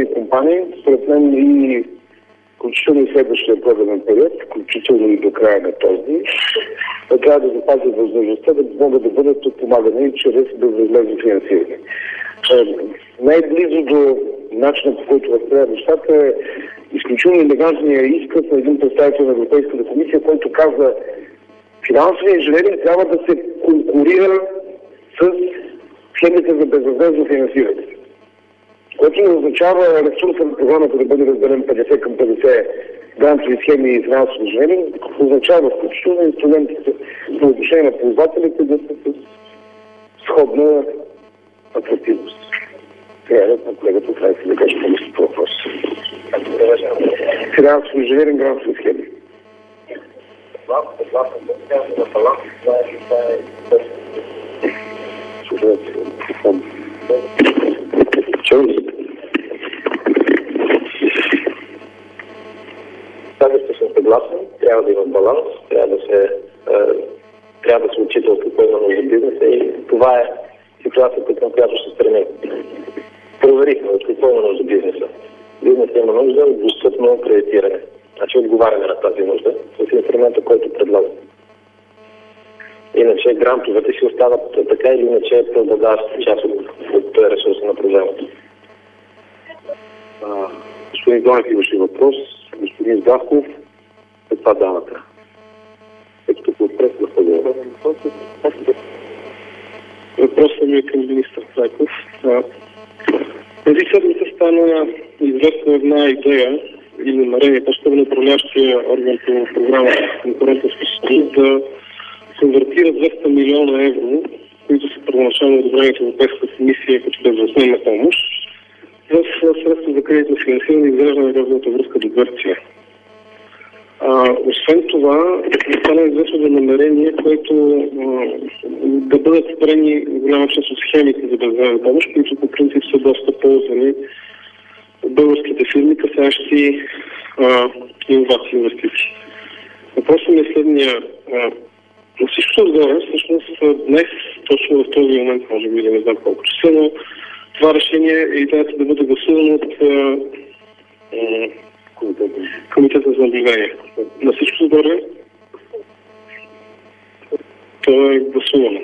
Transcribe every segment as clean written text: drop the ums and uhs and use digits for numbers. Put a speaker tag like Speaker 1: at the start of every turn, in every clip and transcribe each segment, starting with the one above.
Speaker 1: инвестиционни компании, според мен и включително и следващия програмен период, включително и до края на този, трябва да запазят възможността да могат да бъдат подпомагани чрез безвъзмездно финансиране. Най-близо до начина, по който възприема нещата, е изключително елегантния изказ на един представител на Европейската комисия, който казва: финансовия инженеринг трябва да се конкурира с схемите за безвъзмездно финансиране. Което не означава ресурса на програмата да бъде разделен 50 към 50 грантови схеми и финансово инженеринг, означава включително инструментите по отношение на ползвателите да са с сходна атрактивност. Сега на колегата трябва да каже по въпрос. Финансово инженеринг, грантови схеми.
Speaker 2: Също съм съгласен, трябва да има баланс, трябва да се отчита от какво има нужда бизнеса и това е ситуацията, към която се стремим. Проверихме от какво има нужда бизнеса. Бизнесът има нужда от достъпно кредитиране. Значи отговаряме на тази нужда с инструмента, който предлагаме. Иначе грантовете си остават така или иначе преобладаваща част от ресурса на програмата.
Speaker 1: Господин Донев имаше въпрос. Господин Здравков, каква дамата? Ето тук отпред на съдебна.
Speaker 3: Въпросът ми е към министър Трайков. Преди седмица стана известна една идея и намерение, по-скоро на управляващия орган по програмата конкурентоспособност да конвертира 200 милиона евро, които са първоначално одобрени от Европейската комисия като безвъзмездна помощ, в средства за кредитно финансиране и изграждане на газовата връзка до Гърция. Освен това, стана известно за намерение, което да бъдат спрени голяма част от схемите за безвъзмездна помощ, които по принцип са доста ползвани от българските фирми, касаещи иновации и инвестиции. Въпросът ми е следния. На всичко отгоре, всъщност днес, точно в този момент, може би не знам колко часа, но това решение е идеята да бъде гласувано от Комитета за наблюдение. На всичко отгоре то е гласувано.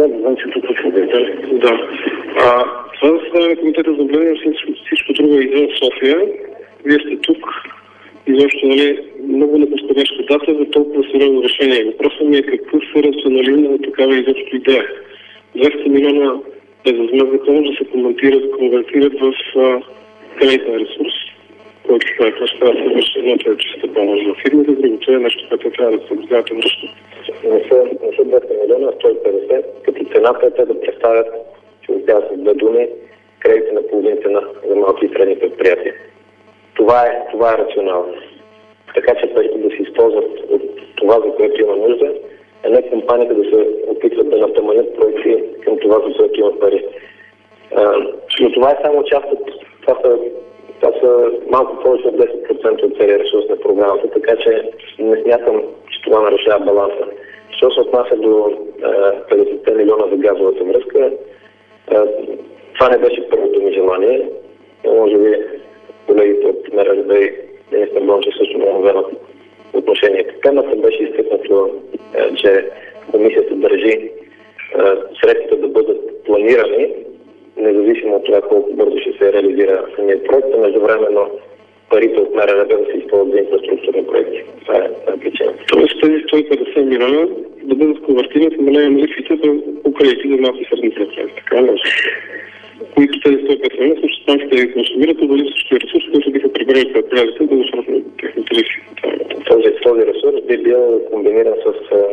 Speaker 3: Да. Това заседание на Комитета за наблюдение, всичко друго е извън София. Вие сте тук. Изобщо, много неподходяща дата за толкова сериозно решение. Въпросът ми е какъв е рационализъм на такава изобщо идея. 200 милиона безвъзмездна помощ да се конвертират в кредитен ресурс, който ще трябва да се върши едното е чиста помощ в фирмите, другото е нещо, което трябва да се съблюдавате връща.
Speaker 2: Не са 200 милиона, 150, като цената е те да представят, че успяват с две думи, кредити на половин цена за малки и средни предприятия. Това е рационално. Така че парите да се използват от това, за което има нужда, а не компаниите да се опитват да натаманят проекти към това, за което имат пари. Но това е само част от... Това са малко повече от 10% от целия ресурс на програмата, така че не смятам, че това нарушава баланса. Що се отнася до 50 милиона за газовата връзка, това не беше първото ми желание. Може би колегите от МРРБ и министър Дончев също много вземат отношение. Темата беше изтъкнато, че комисията държи средствата да бъдат планирани, независимо от това колко бързо ще се реализира самия проект, а междувременно парите от МРРБ да се използват за инфраструктурни проекти. Това е причината.
Speaker 3: Тоест тези 150 милиона да бъдат конвертирани в намаление на лихвите по кредити за малки и средни предприятия. Така ли? Които тези 150 милиона също банките да консумират от същия ресурс, който биха прибрали предприятията да досрочно техните лихви.
Speaker 2: Този ресурс би бил комбиниран с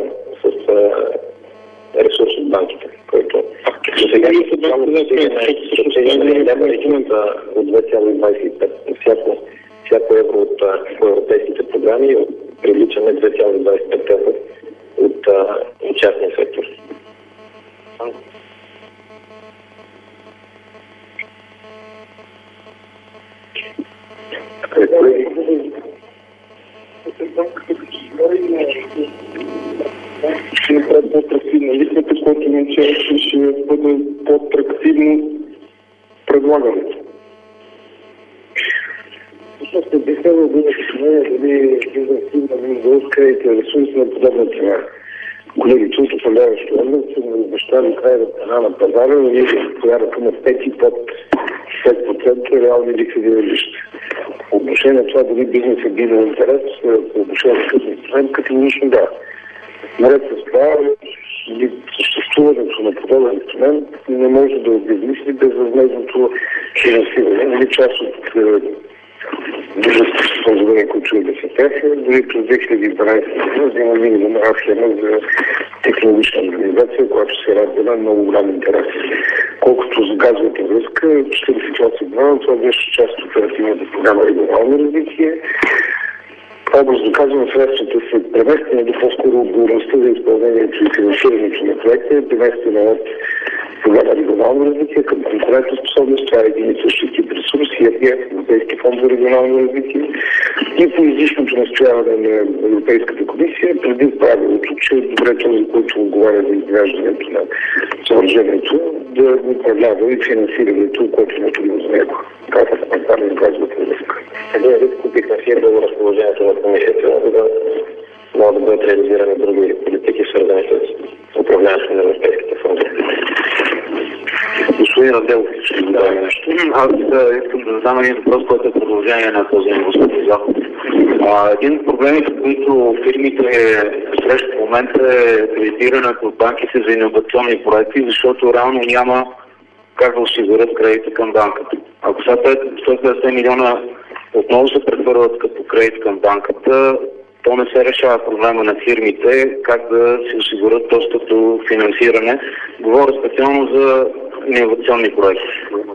Speaker 2: ресурс от банките, който до сега от 2,25. Всяко евро от европейските програми привличаме 2,25 от частния сектор.
Speaker 3: Ще направи по-атрактивна лихвата, което означава, че ще бъде по-атрактивно предлагането.
Speaker 1: всъщност не би следвало да има дали бизнес има нужда от кредитен ресурс на подобна цена. Колегите от управляващи органи са ми обещали крайна цена на пазара и порядъка на 5 и под 5% реални ликвидни равнища. По отношение на това дали бизнес е бил интерес, по отношение на такъв инструмент, категорично да. Наред с това, съществуването на подобен инструмент не може да обезмисли безвъзмездното финансиране. Част от дружеството споразумение, които да се тяха, дори през 2012 година има минимум схема за технологична организация, която се радва на много голям интерес. Колкото за газовата връзка, 48 милиона, това беше част от оперативната програма регионално развитие. Образно казвам, средствата са преместени до по-скоро отговорността за изпълнението и финансирането на проекта, преместена от програма регионално развитие към конкурентоспособност. Това е един и същи тип ресурс, Европейски фонд за регионално развитие и по излишното настояване на Европейската комисия, преди правилото, че добре този, който отговаря за изграждането на съоръжението, да управлява и финансирането, което е необходимо за него. Това е спонтанно газовата връзка.
Speaker 2: Един вид купих на фирма в разположението на комисията, за да могат да бъдат реализирани други политики, свързани с управлението на европейските фондове.
Speaker 4: Господин Радев, ще ви добавя нещо. Аз искам да задам един въпрос, който е продължение на този въпрос. Един от проблемите, които фирмите срещат в момента е кредитирането от банките за иновационни проекти, защото реално няма как да осигурят кредита към банката. Ако сега 150 милиона отново се прехвърлят като кредит към банката, то не се решава проблема на фирмите, как да си осигурят достъп до финансиране. Говоря специално за иновационни проекти.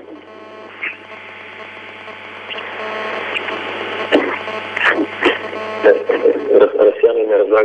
Speaker 2: Разсяна не разбрах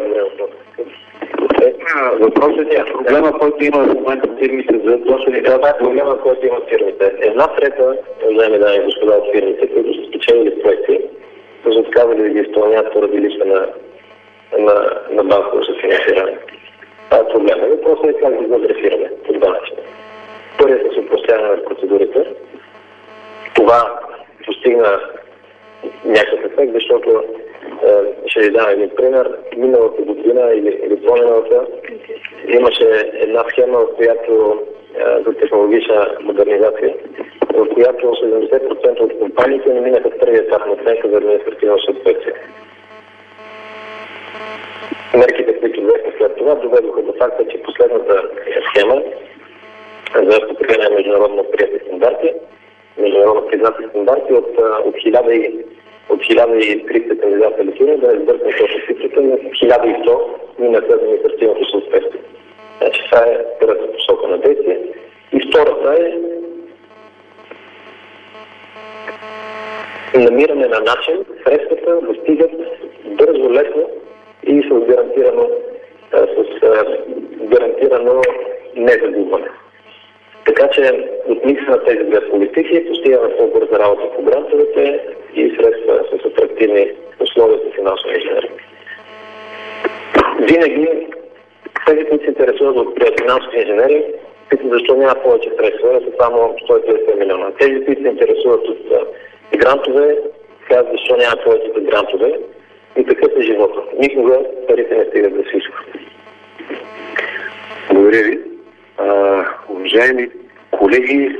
Speaker 4: въпросът е проблема, който има в момента фирмите за точно
Speaker 2: проблема, който имат фирмите. Една трета, уважаеми дами и господа от фирмите, които са спечелили проекти, са отказали да ги изпълняват поради липса на банково съфинансиране. Това е проблема. Въпросът е как да го адресираме по два начина. Първият е с упростяване на процедурите. Това постигна някакъв ефект, защото ще ви дам един пример. Миналата година или по-миналата имаше една схема, в която за технологична модернизация, в която 70% от компаниите не минаха в първия етап на оценка за административно съответствие. Мерките, които взехме след това, доведоха до факта, че последната схема за постигане на международно приети стандарти, международно признати стандарти от 1300 кандидата ликвидни, да не сбъркне точно цифрите, на 1100 минаха административното съответствие. Значи това е първата посока на действие. И втората е намиране на начин средствата да стигат бързо, лесно и с гарантирано незагубване. Така че от микса на тези две политики постигаме по-бърза работа по грантовете и средства с атрактивни условия за финансови инженеринг. Винаги тези, които се интересуват от финансови инженеринг, питат защо няма повече средства, са само 150 милиона. Тези, които се интересуват от грантове, казват защо няма повече грантове. И такъв е живота. Никога парите не стигат да всичко.
Speaker 4: Благодаря ви. Уважаеми колеги,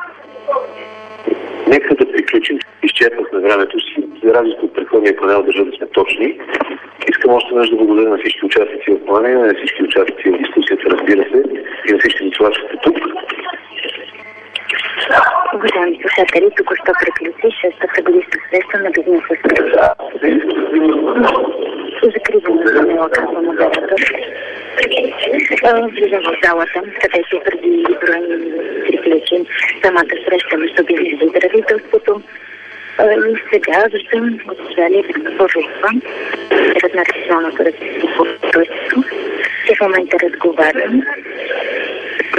Speaker 4: нека да приключим. Изчерпахме времето си. За разлика от предходния панел държа да сме точни. Искам още веднъж да благодаря на всички участници в плана, на всички участници в дискусията, разбира се, и на всички слушателите тук.
Speaker 5: Уважаеми слушатели, току-що приключи шестата годишна среща на бизнеса с закриване на панела модерата. Влизам в залата, където преди броени приключи самата среща между бизнеса и правителството. И сега виждам госпожа Лилия Борова, на националното развитие по устройство, че в момента разговарям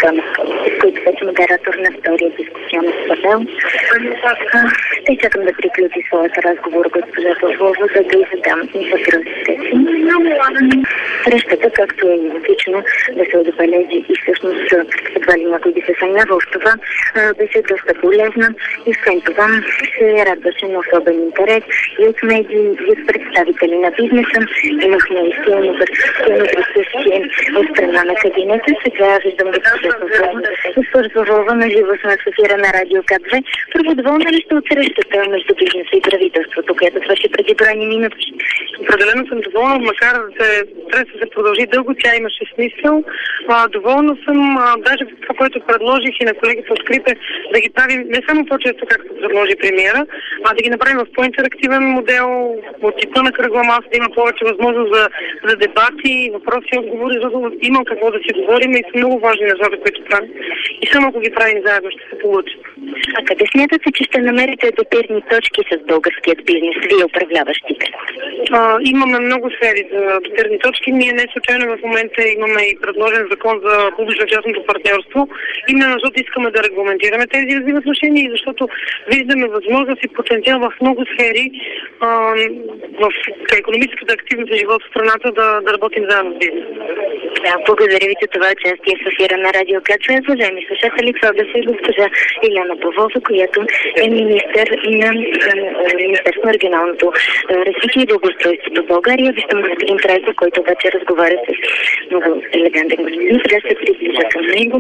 Speaker 5: Камен Колчев, който вече модератор на втория дискусионен панел. Ще чакам да приключи своят разговор госпожа Павлова, за да й задам и въпросите си. Срещата, както е логично да се отбележи и всъщност едва ли някой би се съмнявал в това, беше доста полезна и освен това се радваше на особен интерес и от медии, и от представители на бизнеса. Имахме и силно присъствие от страна на кабинета. Сега виждам госпожа Павлова на живо с нас в ефира на Радио К2. Първо, доволна ли сте от срещата между бизнеса и правителството, която свърши преди броени минути?
Speaker 6: Определено съм доволна, макар да трябва да се продължи дълго, тя имаше смисъл. Доволна съм даже това, което предложих и на колегите от Крипе, да ги правим не само по-често, както предложи премиера, а да ги направим в по-интерактивен модел, от типа на кръгла маса, да има повече възможност за дебати, въпроси и отговори, защото има какво да си говорим и са много важни нещата, които правим. И само ако ги правим заедно, ще се получи.
Speaker 5: А къде смятате, че ще намерите допирни точки с българският бизнес, вие управляващите?
Speaker 6: Имаме много сфери за допирни точки. Ние не случайно в момента имаме и предложен закон за публично-частното партньорство. Именно защото искаме да регламентираме тези взаимоотношения и защото виждаме възможност и потенциал в много сфери в икономическата активност и живот в страната да работим заедно с бизнес.
Speaker 5: Да, благодаря ви за това участие в ефира на Радио К2. Уважаеми слушатели, това беше госпожа Илияна Павлова, която е министър на Министерство на регионалното развитие и благоустройството в България. Виждам господин Трайков, който вече разговаря с много елегантен господин. Сега се приближа към него.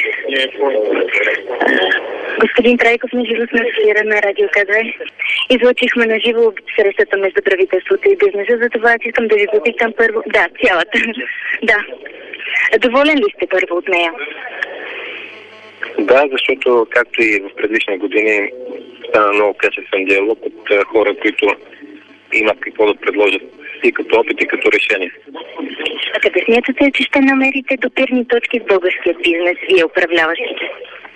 Speaker 5: Господин Трайков, на живо сме в ефира на Радио К2. Излъчихме на живо срещата между правителството и бизнеса, затова искам да ви попитам първо. Да, цялата. Да. Доволен ли сте първо от нея?
Speaker 2: Да, защото както и в предишни години стана много качествен диалог от хора, които имат какво да предложат и като опит, и като решение.
Speaker 5: А къде смятате, че ще намерите допирни точки с българският бизнес, вие управляващите?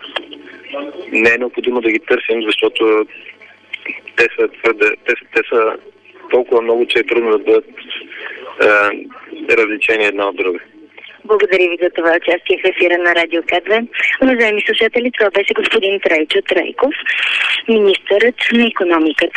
Speaker 2: Не е необходимо да ги търсим, защото те са толкова много, че е трудно да бъдат различени една от друга.
Speaker 5: Благодаря ви за това участие в ефира на Радио К2. Уважаеми слушатели, това беше господин Трайчо Трайков, министърът на икономиката.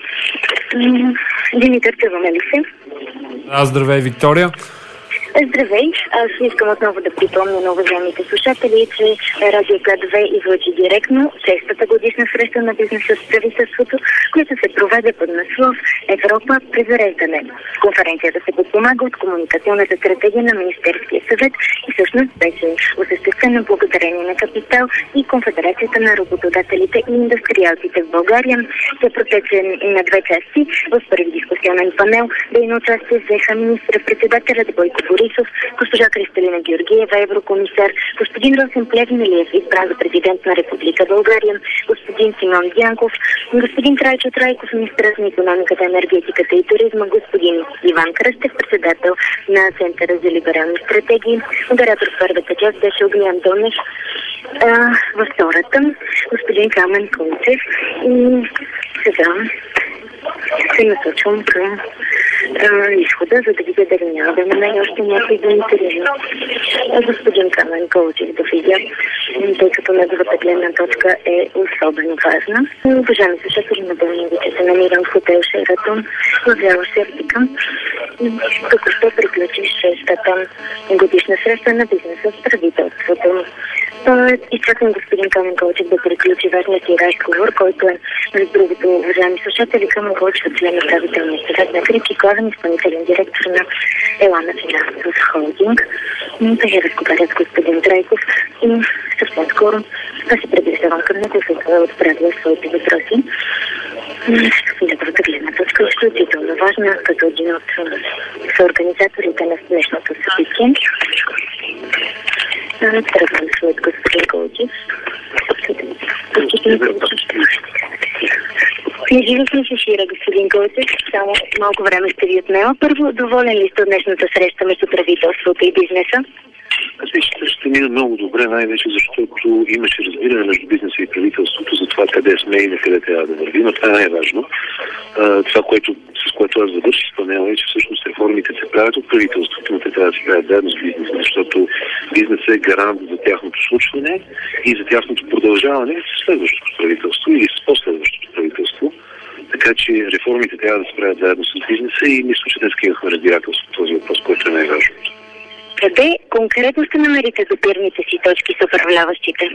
Speaker 5: Димитър, чуваме ли се?
Speaker 7: Здравей, Виктория.
Speaker 5: Здравей! Аз искам отново да припомня на уважаемите слушатели, че Радио К2 излъчи директно 6-та годишна среща на бизнеса с правителството, която се проведе под наслов Европа презареждане. Конференцията се подпомага от комуникационната стратегия на Министерския съвет и всъщност беше осъществена благодарение на Капитал и Конфедерацията на работодателите и индустриалците в България. Тя протече на две части. В първи дискусионен панел дейно участие взеха министър-председателят Бойко Борисов, госпожа Кристалина Георгиева, еврокомисар, господин Росен Плевнелиев, избран за президент на Република България, господин Симеон Дянков, господин Трайчо Трайков, министърът на икономиката, енергетиката и туризма, господин Иван Кръстев, председател на Центъра за либерални стратегии. Модератор в първата част беше Огнян Донев, във втората господин Камен Колчев. И сега се насочвам към изхода, за да видя дали няма да намеря още някой да интервю. Господин Камен Колчев да видя, тъй като неговата гледна точка е особено важна. Уважаеми слушатели, напълно ви, че се намирам в хотел Шератон в Вяла Сердика. Току-що приключи 6-та годишна среща на бизнеса с правителството. Изчакам господин Камен Колчев да приключи важния си разговор, който е, между другото, уважаеми слушатели, Камен Колчев е член на правителния съвет на Крипи, главен изпълнителен директор на Елана Финансов Холдинг. Те разговарят с господин Трайков и съвсем скоро аз се приближавам към него, за да отправя своите въпроси. Добрата гледна точка е изключително важна, като един от съорганизаторите на днешното събитие. Тръгвам след господин Колчев. Не живо сме в ефира, господин Колчев. Само малко време ще ви отнема. Първо, доволен ли сте от днешната среща между правителството и бизнеса?
Speaker 8: Аз мисля, че ще мина много добре, най-вече защото имаше разбиране между бизнеса и правителството за това къде сме и на къде трябва да върви, но това е най-важно. Това, с което аз завърших с панела, е, че всъщност реформите се правят от правителството, но те трябва да се правят заедно с бизнеса, защото бизнесът е гарант за тяхното случване и за тяхното продължаване с следващото правителство или с последващото правителство. Така че реформите трябва да се правят заедно с бизнеса и мисля, че днес имахме разбирателство по този въпрос, който е най-важното.
Speaker 5: Къде конкретно ще намерите допирните си точки с управляващите?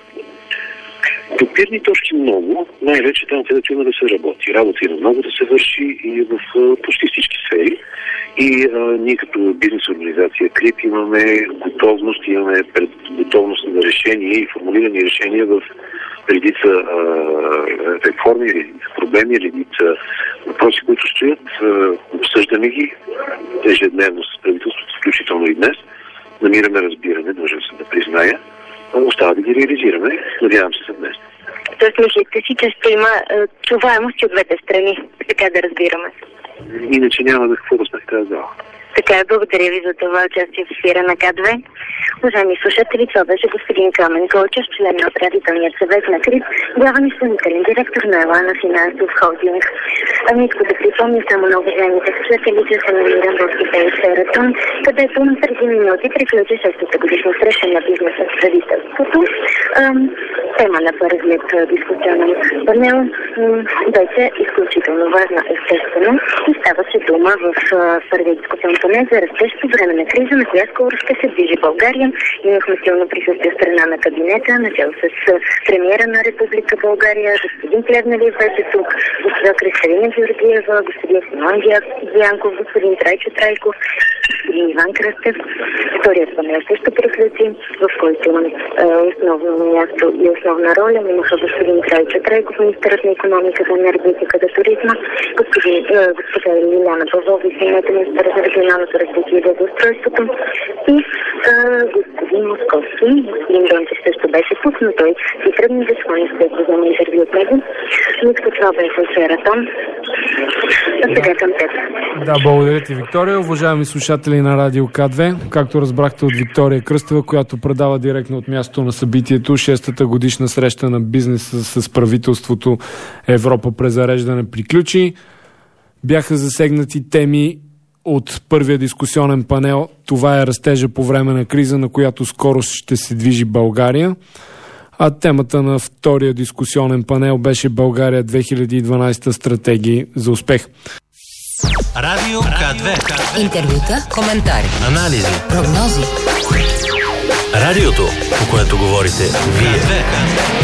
Speaker 8: Допирни точки много, най-вече там, където има да се работи. Работа има много да се върши и в почти всички сфери. И ние като бизнес организация КРИП имаме готовност, готовност на решения и формулирани решения в редица реформи, редица проблеми, редица въпроси, които стоят. Обсъждаме ги ежедневно с правителството, включително и днес. Намираме разбиране, дължа се да призная. Остава да ги реализираме. Надявам се за днес.
Speaker 5: Тоест мислите си, че ще има чуваемост от двете страни, така да разбираме.
Speaker 8: Иначе няма да какво да сме в тази зала.
Speaker 5: Така е, благодаря ви за това участие в ефира на К2. Уважаеми слушатели, това беше господин Камен Колчев, член на управителният съвет на КРИП, главен изпълнителен директор на Елана Финансов холдинг. Искам да припомня само на уважаемите слушатели, че се намирам в хотел Шератон, където преди минути приключи 6-та годишна среща на бизнеса с правителството. Тема на първият дискусионен панел беше изключително важна, естествено, и ставаше дума в първият дискусионен панел за растеж по време на криза, на коя скоро ще се движи България. Имахме силно присъствие страна на кабинета, начало с премиера на Република България, господин Плевнелиев беше тук, госпожа Кристалина Георгиева, господин Симон Дянков, господин Трайчо Трайков, господин Иван Кръстев. Вторият панел също приключи, в който основно място и основна роля имаха господин Трайчо Трайков, министърът на икономиката, енергетиката, туризма, госпожа Лиляна Павлова, министър за регионалното развитие и благоустройството, и господин Московски. Господин Дончев също беше тук, но той си тръгна за своя след взема интервю от него. Никто това беше от Шератон. А сега към теб.
Speaker 7: Да, благодаря ти, Виктория. Уважаеми слушатели на Радио К2, както разбрахте от Виктория Кръстева, която предава директно от мястото на събитието, 6-та годишна среща на бизнеса с правителството Европа презареждане приключи. Бяха засегнати теми от първия дискусионен панел. Това е растежа по време на криза, на която скоро ще се движи България. А темата на втория дискусионен панел беше България 2012 стратегии за успех.
Speaker 9: Радио К2.
Speaker 10: Интервюта, коментари,
Speaker 9: анализи,
Speaker 10: прогнози.
Speaker 9: Радиото, по което говорите вие.